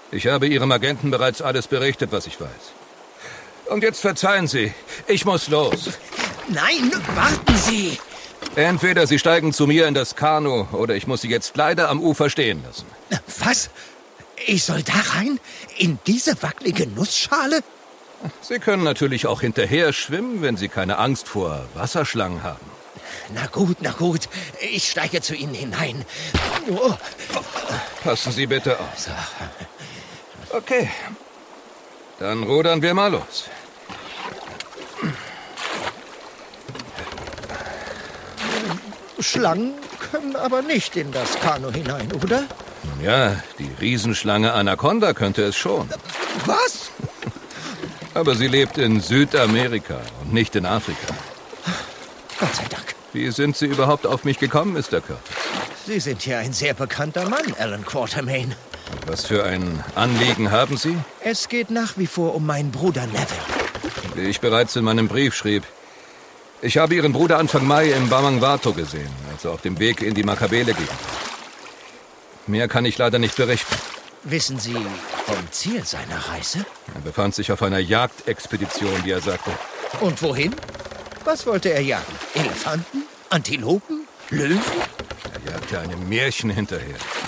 Ich habe Ihrem Agenten bereits alles berichtet, was ich weiß. Und jetzt verzeihen Sie, ich muss los. Nein, warten Sie! Entweder Sie steigen zu mir in das Kanu, oder ich muss Sie jetzt leider am Ufer stehen lassen. Was? Ich soll da rein? In diese wackelige Nussschale? Sie können natürlich auch hinterher schwimmen, wenn Sie keine Angst vor Wasserschlangen haben. Na gut. Ich steige zu Ihnen hinein. Oh. Passen Sie bitte auf. Okay, dann rudern wir mal los. Schlangen können aber nicht in das Kanu hinein, oder? Ja, die Riesenschlange Anaconda könnte es schon. Was? Aber sie lebt in Südamerika und nicht in Afrika. Gott sei Dank. Wie sind Sie überhaupt auf mich gekommen, Mr. Curtis? Sie sind ja ein sehr bekannter Mann, Alan Quatermain. Was für ein Anliegen haben Sie? Es geht nach wie vor um meinen Bruder Neville. Wie ich bereits in meinem Brief schrieb. Ich habe Ihren Bruder Anfang Mai im Bamangwato gesehen, als er auf dem Weg in die Makabele-Gegend war. Mehr kann ich leider nicht berichten. Wissen Sie vom Ziel seiner Reise? Er befand sich auf einer Jagdexpedition, wie er sagte. Und wohin? Was wollte er jagen? Elefanten? Antilopen? Löwen? Er jagte einem Märchen hinterher.